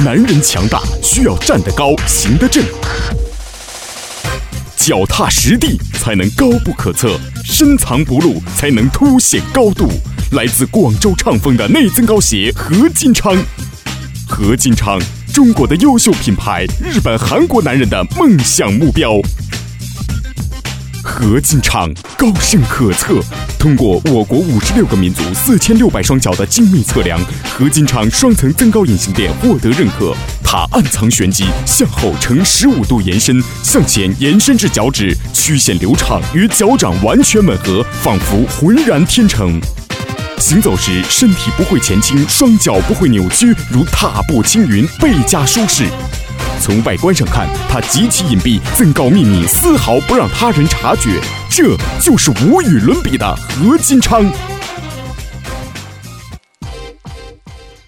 男人强大需要站得高，行得正，脚踏实地才能高不可测，深藏不露才能凸显高度。来自广州畅丰的内增高鞋何金昌，何金昌，中国的优秀品牌，日本、韩国男人的梦想目标。何金昌高深可测，通过我国56个民族4600双脚的精密测量，何金昌双层增高隐形垫获得认可。它暗藏玄机，向后呈15度延伸，向前延伸至脚趾，曲线流畅，与脚掌完全吻合，仿佛浑然天成。行走时身体不会前倾，双脚不会扭曲，如踏步轻云，倍加舒适。从外观上看，它极其隐蔽，增高秘密丝毫不让他人察觉，这就是无与伦比的何金昌。